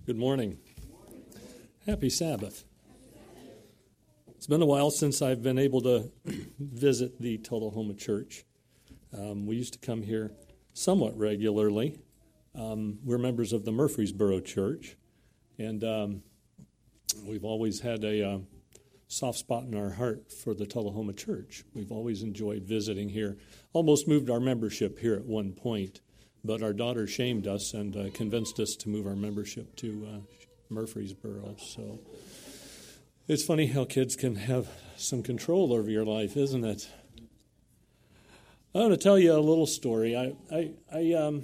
Good morning. Happy Sabbath. It's been a while since I've been able to visit the Tullahoma Church. We used to come here somewhat regularly. We're members of the Murfreesboro Church, and we've always had a soft spot in our heart for the Tullahoma Church. We've always enjoyed visiting here. Almost moved our membership here at one point, but our daughter shamed us and convinced us to move our membership to Murfreesboro. So it's funny how kids can have some control over your life, isn't it? I want to tell you a little story. I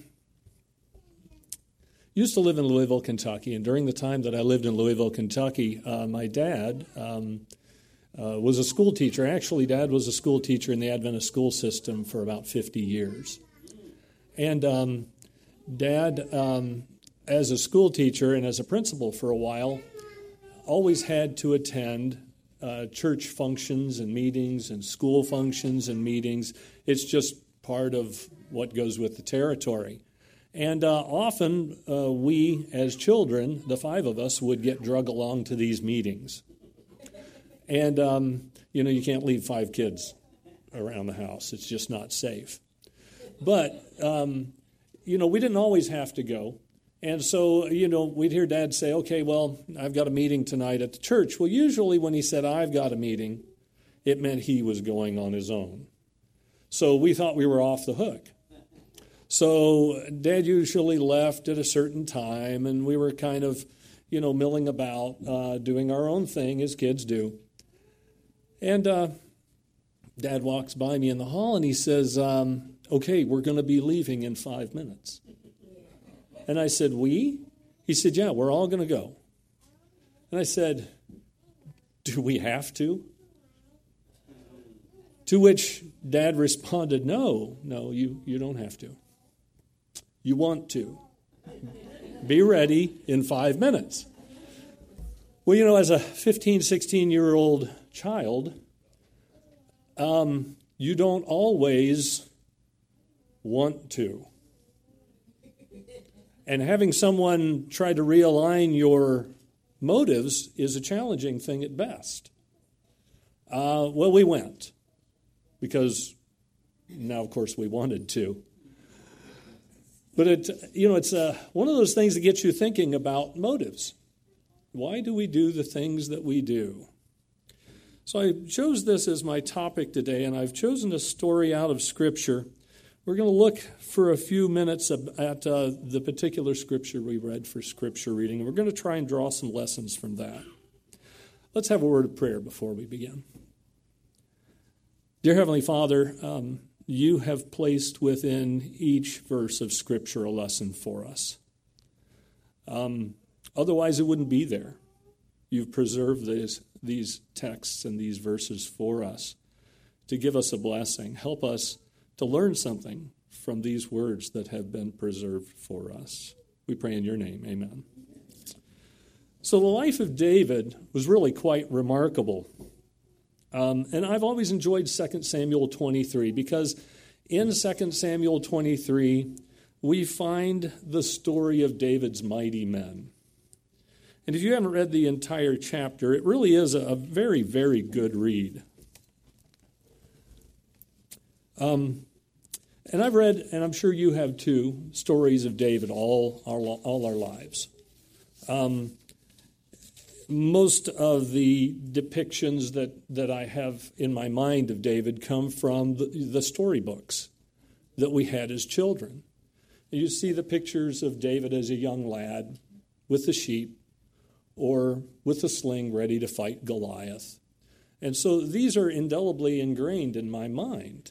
used to live in Louisville, Kentucky, and during the time that I lived in Louisville, Kentucky, my dad was a school teacher. Actually, Dad was a school teacher in the Adventist school system for about 50 years. And Dad, as a school teacher and as a principal for a while, always had to attend church functions and meetings and school functions and meetings. It's just part of what goes with the territory. And often we, as children, the five of us, would get drug along to these meetings. And, you can't leave five kids around the house. It's just not safe. But, we didn't always have to go. And so, we'd hear Dad say, okay, well, I've got a meeting tonight at the church. Well, usually when he said, I've got a meeting, it meant he was going on his own. So we thought we were off the hook. So Dad usually left at a certain time, and we were kind of, milling about, doing our own thing as kids do. And Dad walks by me in the hall, and he says, okay, we're going to be leaving in 5 minutes. And I said, we? He said, yeah, we're all going to go. And I said, do we have to? To which Dad responded, no, you don't have to. You want to. Be ready in 5 minutes. Well, as a 15, 16-year-old child, you don't always want to. And having someone try to realign your motives is a challenging thing at best. Well, we went because now, of course, we wanted to. But it's one of those things that gets you thinking about motives. Why do we do the things that we do? So I chose this as my topic today, and I've chosen a story out of Scripture. We're going to look for a few minutes at the particular Scripture we read for Scripture reading, and we're going to try and draw some lessons from that. Let's have a word of prayer before we begin. Dear Heavenly Father, you have placed within each verse of Scripture a lesson for us. Otherwise, it wouldn't be there. You've preserved these texts and these verses for us to give us a blessing. Help us to learn something from these words that have been preserved for us. We pray in your name. Amen. So the life of David was really quite remarkable. And I've always enjoyed 2 Samuel 23 because in 2 Samuel 23, we find the story of David's mighty men. And if you haven't read the entire chapter, it really is a very, very good read. And I've read, and I'm sure you have too, stories of David all our lives. Most of the depictions that I have in my mind of David come from the storybooks that we had as children. You see the pictures of David as a young lad with the sheep or with a sling ready to fight Goliath. And so these are indelibly ingrained in my mind.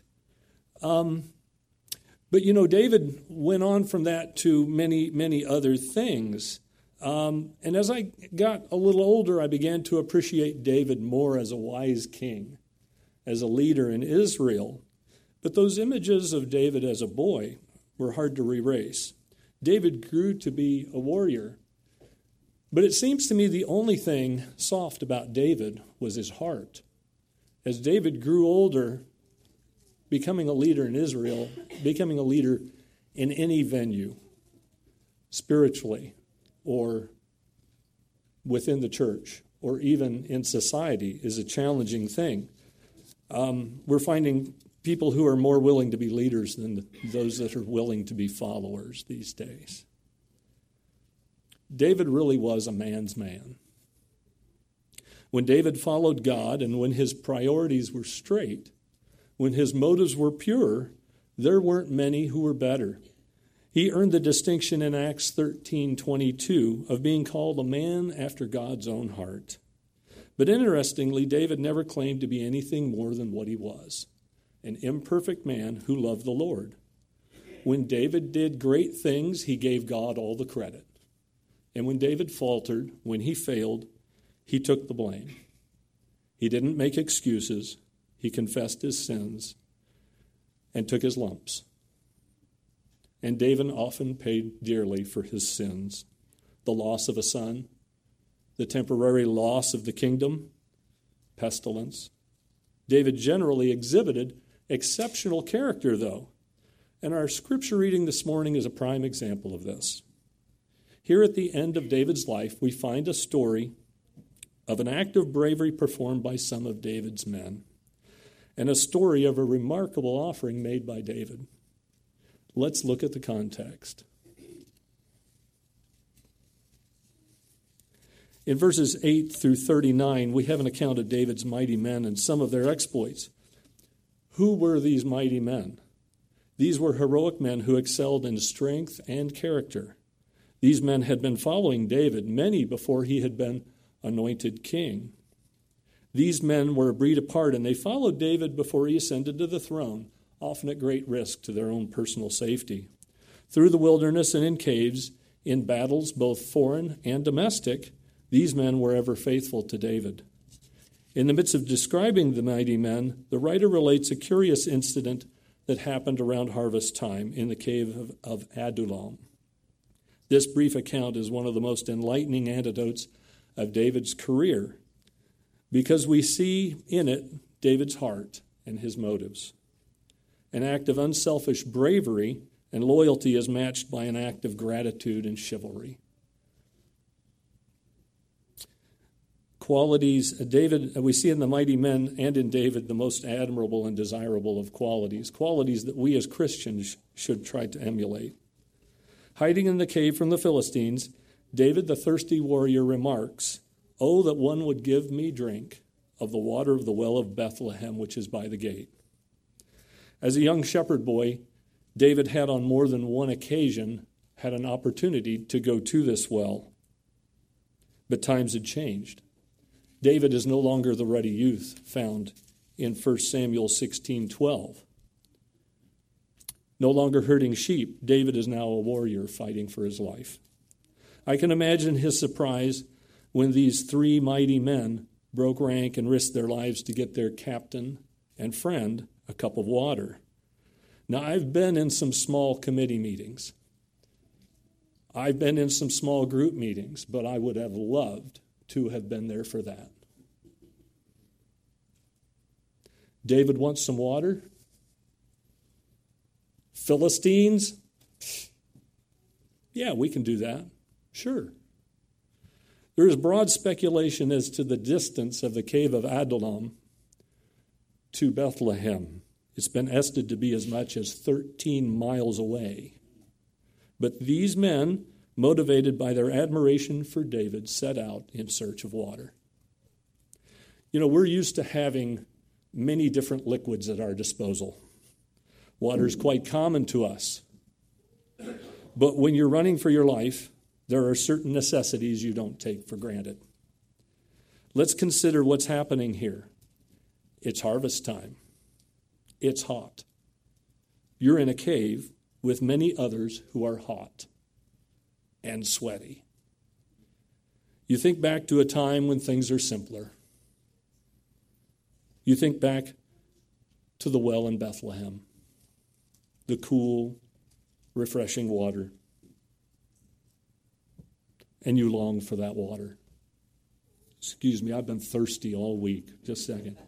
But, David went on from that to many, many other things. And as I got a little older, I began to appreciate David more as a wise king, as a leader in Israel. But those images of David as a boy were hard to erase. David grew to be a warrior. But it seems to me the only thing soft about David was his heart. As David grew older, becoming a leader in Israel, becoming a leader in any venue, spiritually or within the church or even in society is a challenging thing. We're finding people who are more willing to be leaders than those that are willing to be followers these days. David really was a man's man. When David followed God and when his priorities were straight, when his motives were pure, there weren't many who were better. He earned the distinction in Acts 13:22 of being called a man after God's own heart. But interestingly, David never claimed to be anything more than what he was, an imperfect man who loved the Lord. When David did great things, he gave God all the credit. And when David faltered, when he failed, he took the blame. He didn't make excuses. He confessed his sins and took his lumps. And David often paid dearly for his sins. The loss of a son, the temporary loss of the kingdom, pestilence. David generally exhibited exceptional character, though. And our scripture reading this morning is a prime example of this. Here at the end of David's life, we find a story of an act of bravery performed by some of David's men, and a story of a remarkable offering made by David. Let's look at the context. In verses 8 through 39, we have an account of David's mighty men and some of their exploits. Who were these mighty men? These were heroic men who excelled in strength and character. These men had been following David, many before he had been anointed king. These men were a breed apart, and they followed David before he ascended to the throne, often at great risk to their own personal safety. Through the wilderness and in caves, in battles both foreign and domestic, these men were ever faithful to David. In the midst of describing the mighty men, the writer relates a curious incident that happened around harvest time in the cave of Adullam. This brief account is one of the most enlightening anecdotes of David's career because we see in it David's heart and his motives. An act of unselfish bravery and loyalty is matched by an act of gratitude and chivalry. Qualities we see in the mighty men and in David the most admirable and desirable of qualities that we as Christians should try to emulate. Hiding in the cave from the Philistines, David the thirsty warrior remarks, "Oh, that one would give me drink of the water of the well of Bethlehem, which is by the gate." As a young shepherd boy, David had on more than one occasion had an opportunity to go to this well. But times had changed. David is no longer the ruddy youth found in 1 Samuel 16:12. No longer herding sheep, David is now a warrior fighting for his life. I can imagine his surprise when these three mighty men broke rank and risked their lives to get their captain and friend a cup of water. Now, I've been in some small committee meetings. I've been in some small group meetings, but I would have loved to have been there for that. David wants some water. Philistines? Yeah, we can do that. Sure. There is broad speculation as to the distance of the cave of Adullam to Bethlehem. It's been estimated to be as much as 13 miles away. But these men, motivated by their admiration for David, set out in search of water. You know, we're used to having many different liquids at our disposal. Water is quite common to us. But when you're running for your life, there are certain necessities you don't take for granted. Let's consider what's happening here. It's harvest time. It's hot. You're in a cave with many others who are hot and sweaty. You think back to a time when things are simpler. You think back to the well in Bethlehem, the cool, refreshing water, and you long for that water. Excuse me, I've been thirsty all week. Just a second.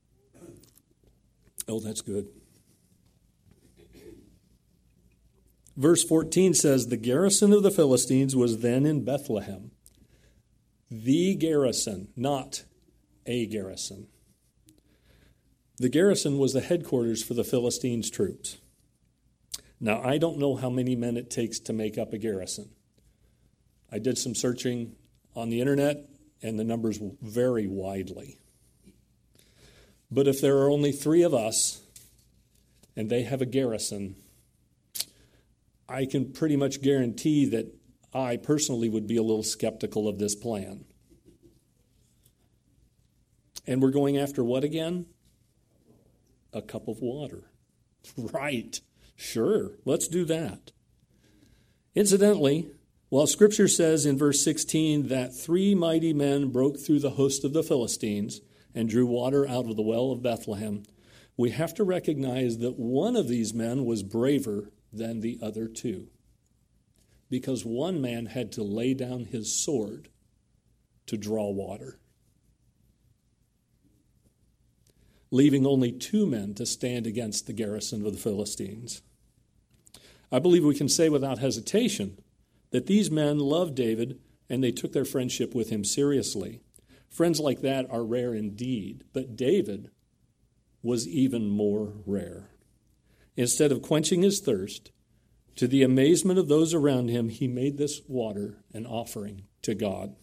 Oh, that's good. Verse 14 says, the garrison of the Philistines was then in Bethlehem. The garrison, not a garrison. The garrison was the headquarters for the Philistines' troops. Now, I don't know how many men it takes to make up a garrison. I did some searching on the internet, and the numbers vary widely. But if there are only 3 of us, and they have a garrison, I can pretty much guarantee that I personally would be a little skeptical of this plan. And we're going after what again? A cup of water. Right. Sure. Let's do that. Incidentally, while Scripture says in verse 16 that 3 mighty men broke through the host of the Philistines and drew water out of the well of Bethlehem, we have to recognize that one of these men was braver than the other 2, because one man had to lay down his sword to draw water, leaving only 2 men to stand against the garrison of the Philistines. I believe we can say without hesitation that these men loved David and they took their friendship with him seriously. Friends like that are rare indeed, but David was even more rare. Instead of quenching his thirst, to the amazement of those around him, he made this water an offering to God.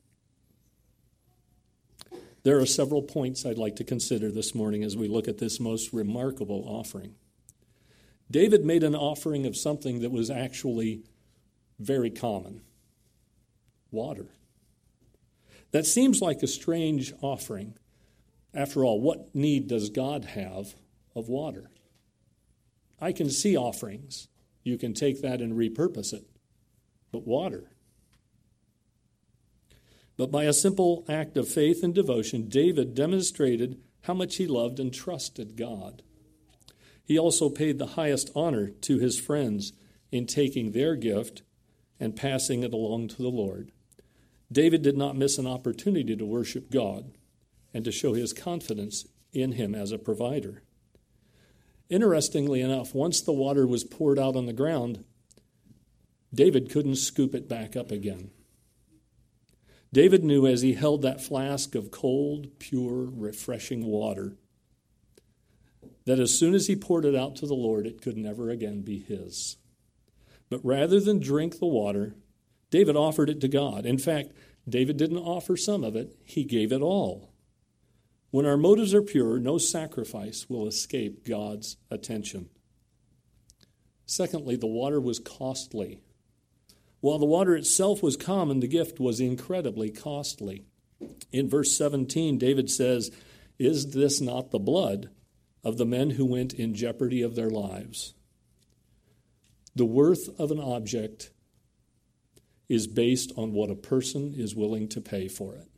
There are several points I'd like to consider this morning as we look at this most remarkable offering. David made an offering of something that was actually very common: water. That seems like a strange offering. After all, what need does God have of water? I can see offerings. You can take that and repurpose it. But water. But by a simple act of faith and devotion, David demonstrated how much he loved and trusted God. He also paid the highest honor to his friends in taking their gift and passing it along to the Lord. David did not miss an opportunity to worship God and to show his confidence in him as a provider. Interestingly enough, once the water was poured out on the ground, David couldn't scoop it back up again. David knew as he held that flask of cold, pure, refreshing water that as soon as he poured it out to the Lord, it could never again be his. But rather than drink the water, David offered it to God. In fact, David didn't offer some of it, he gave it all. When our motives are pure, no sacrifice will escape God's attention. Secondly, the water was costly. While the water itself was common, the gift was incredibly costly. In verse 17, David says, "Is this not the blood of the men who went in jeopardy of their lives?" The worth of an object is based on what a person is willing to pay for it.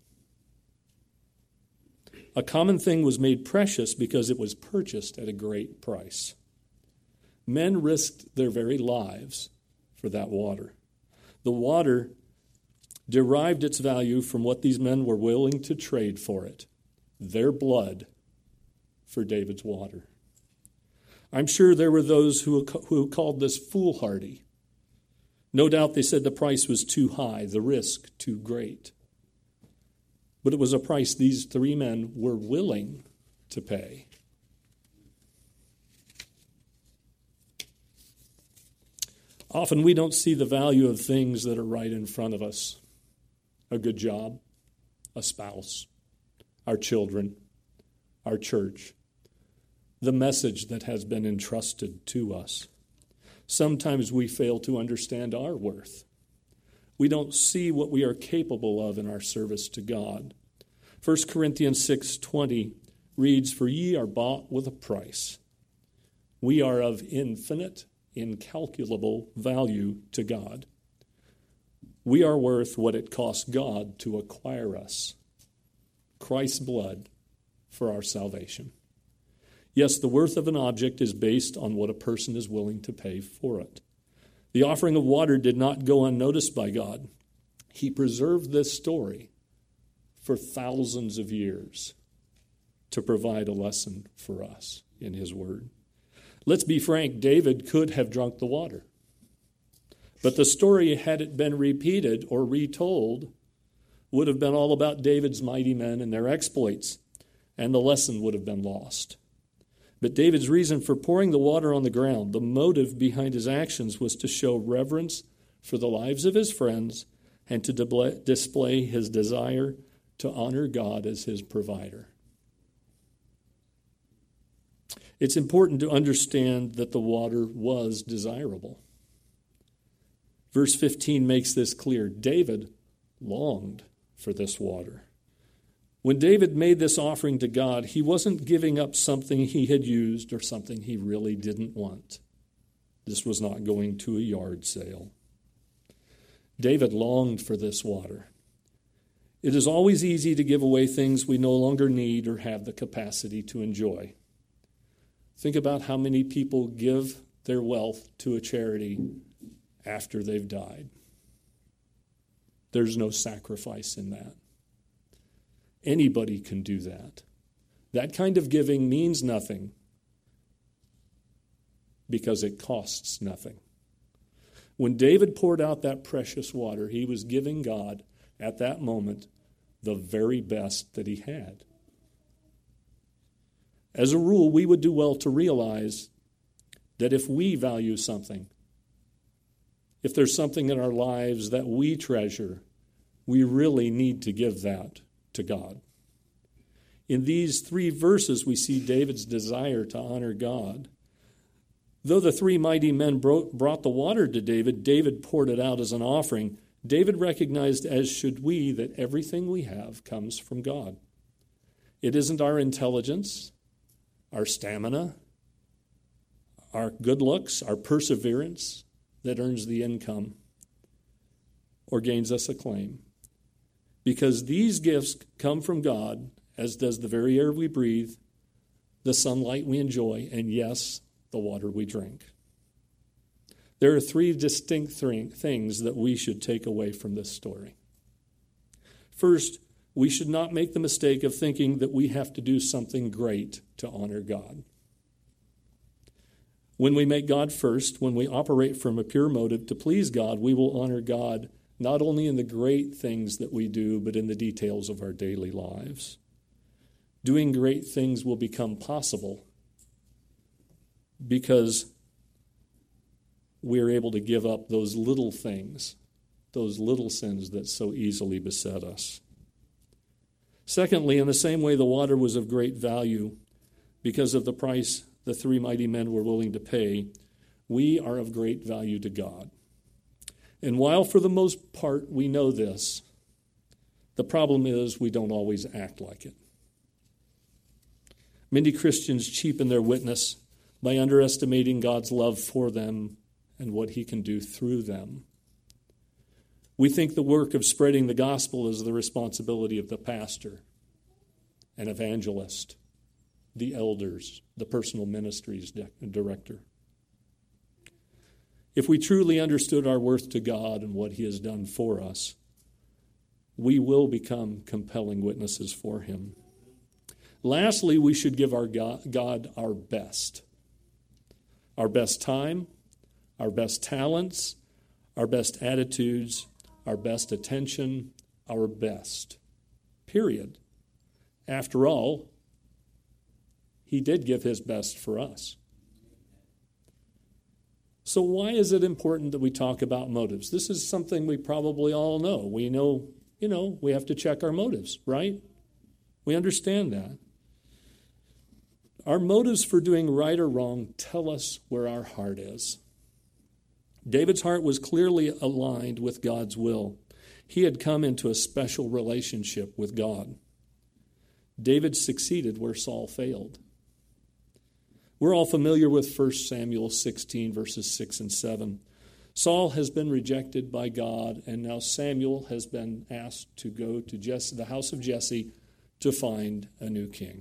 A common thing was made precious because it was purchased at a great price. Men risked their very lives for that water. The water derived its value from what these men were willing to trade for it: their blood for David's water. I'm sure there were those who called this foolhardy. No doubt they said the price was too high, the risk too great. But it was a price these 3 men were willing to pay. Often we don't see the value of things that are right in front of us: a good job, a spouse, our children, our church, the message that has been entrusted to us. Sometimes we fail to understand our worth. We don't see what we are capable of in our service to God. 1 Corinthians 6:20 reads, "For ye are bought with a price. We are of infinite, incalculable value to God. We are worth what it cost God to acquire us: Christ's blood for our salvation." Yes, the worth of an object is based on what a person is willing to pay for it. The offering of water did not go unnoticed by God. He preserved this story for thousands of years to provide a lesson for us in his word. Let's be frank, David could have drunk the water. But the story, had it been repeated or retold, would have been all about David's mighty men and their exploits, and the lesson would have been lost. But David's reason for pouring the water on the ground, the motive behind his actions, was to show reverence for the lives of his friends and to display his desire to honor God as his provider. It's important to understand that the water was desirable. Verse 15 makes this clear. David longed for this water. When David made this offering to God, he wasn't giving up something he had used or something he really didn't want. This was not going to a yard sale. David longed for this water. It is always easy to give away things we no longer need or have the capacity to enjoy. Think about how many people give their wealth to a charity after they've died. There's no sacrifice in that. Anybody can do that. That kind of giving means nothing because it costs nothing. When David poured out that precious water, he was giving God, at that moment, the very best that he had. As a rule, we would do well to realize that if we value something, if there's something in our lives that we treasure, we really need to give that to God. In these 3 verses, we see David's desire to honor God. Though the 3 mighty men brought the water to David, David poured it out as an offering. David recognized, as should we, that everything we have comes from God. It isn't our intelligence, our stamina, our good looks, our perseverance that earns the income or gains us acclaim. Because these gifts come from God, as does the very air we breathe, the sunlight we enjoy, and yes, the water we drink. There are 3 distinct things that we should take away from this story. First, we should not make the mistake of thinking that we have to do something great to honor God. When we make God first, when we operate from a pure motive to please God, we will honor God not only in the great things that we do, but in the details of our daily lives. Doing great things will become possible because we're able to give up those little things, those little sins that so easily beset us. Secondly, in the same way the water was of great value because of the price the 3 mighty men were willing to pay, we are of great value to God. And while for the most part we know this, the problem is we don't always act like it. Many Christians cheapen their witness by underestimating God's love for them and what he can do through them. We think the work of spreading the gospel is the responsibility of the pastor, an evangelist, the elders, the personal ministries director. If we truly understood our worth to God and what he has done for us, we will become compelling witnesses for him. Lastly, we should give our God our best time, our best talents, our best attitudes, our best attention, our best, period. After all, he did give his best for us. So why is it important that we talk about motives? This is something we probably all know. We know, we have to check our motives, right? We understand that. Our motives for doing right or wrong tell us where our heart is. David's heart was clearly aligned with God's will. He had come into a special relationship with God. David succeeded where Saul failed. We're all familiar with 1 Samuel 16, verses 6 and 7. Saul has been rejected by God, and now Samuel has been asked to go to the house of Jesse to find a new king.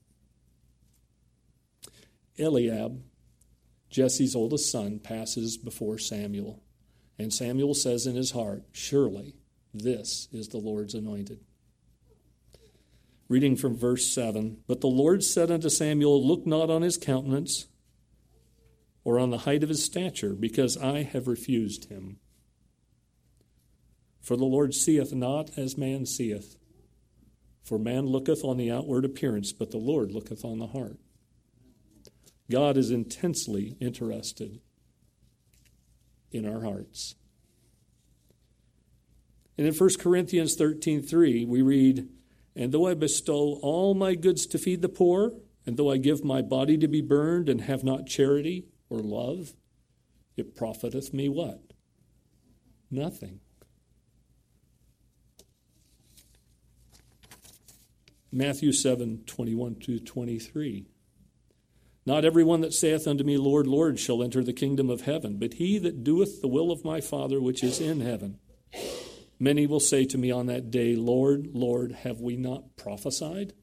Eliab, Jesse's oldest son, passes before Samuel, and Samuel says in his heart, "Surely this is the Lord's anointed." Reading from verse 7, "But the Lord said unto Samuel, Look not on his countenance, or on the height of his stature, because I have refused him. For the Lord seeth not as man seeth. For man looketh on the outward appearance, but the Lord looketh on the heart. God is intensely interested in our hearts. And in 1 Corinthians 13:3, we read, "And though I bestow all my goods to feed the poor, and though I give my body to be burned, and have not charity or love, it profiteth me" what? Nothing. Matthew 7:21-23. "Not every one that saith unto me, Lord, Lord, shall enter the kingdom of heaven, but he that doeth the will of my Father which is in heaven. Many will say to me on that day, Lord, Lord, have we not prophesied?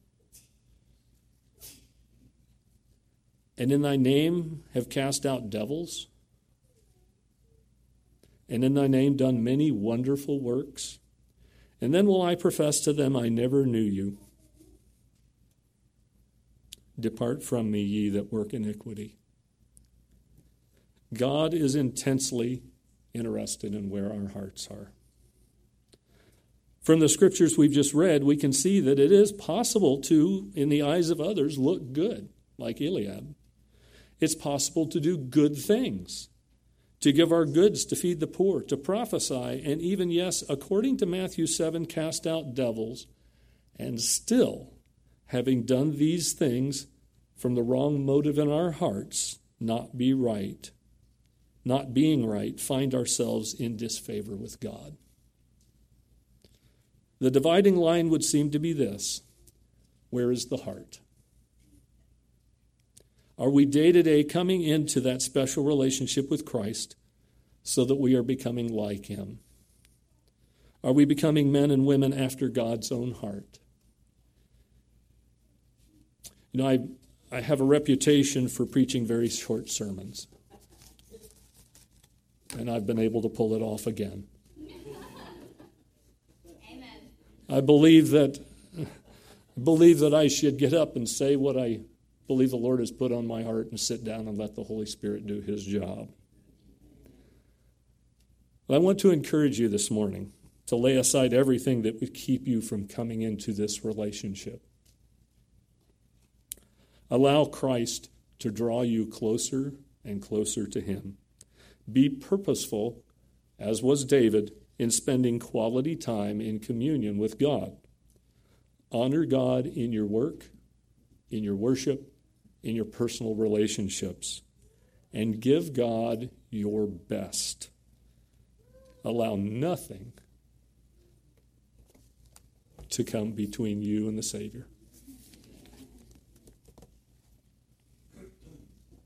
And in thy name have cast out devils? And in thy name done many wonderful works? And then will I profess to them, I never knew you. Depart from me, ye that work iniquity." God is intensely interested in where our hearts are. From the scriptures we've just read, we can see that it is possible to, in the eyes of others, look good, like Eliab. It's possible to do good things, to give our goods to feed the poor, to prophesy, and even, yes, according to Matthew 7, cast out devils, and still, having done these things from the wrong motive in our hearts, not being right, find ourselves in disfavor with God. The dividing line would seem to be this: where is the heart? Are we day to day coming into that special relationship with Christ so that we are becoming like him? Are we becoming men and women after God's own heart? You know, I have a reputation for preaching very short sermons, and I've been able to pull it off again. Amen. I believe that I should get up and say what I believe the Lord has put on my heart and sit down and let the Holy Spirit do his job. But I want to encourage you this morning to lay aside everything that would keep you from coming into this relationship. Allow Christ to draw you closer and closer to him. Be purposeful, as was David, in spending quality time in communion with God. Honor God in your work, in your worship, in your personal relationships, and give God your best. Allow nothing to come between you and the Savior.